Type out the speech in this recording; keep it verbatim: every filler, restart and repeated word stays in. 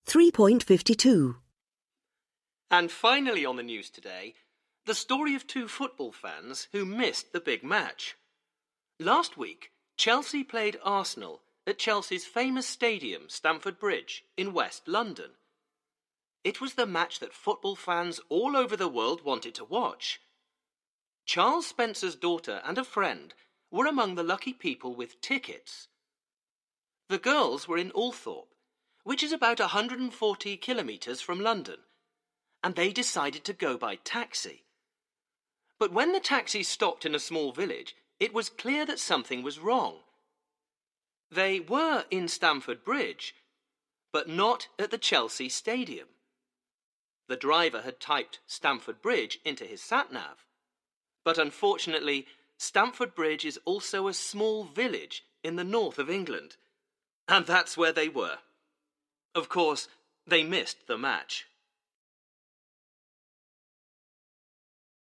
three point five two. And finally on the news today, the story of two football fans who missed the big match. Last week, Chelsea played Arsenal at Chelsea's famous stadium, Stamford Bridge, in West London. It was the match that football fans all over the world wanted to watch. Charles Spencer's daughter and a friend were among the lucky people with tickets. The girls were in Althorpe, which is about one hundred forty kilometres from London, and they decided to go by taxi. But when the taxi stopped in a small village, it was clear that something was wrong. They were in Stamford Bridge, but not at the Chelsea Stadium. The driver had typed Stamford Bridge into his sat-nav. But unfortunately, Stamford Bridge is also a small village in the north of England. And that's where they were. Of course, they missed the match.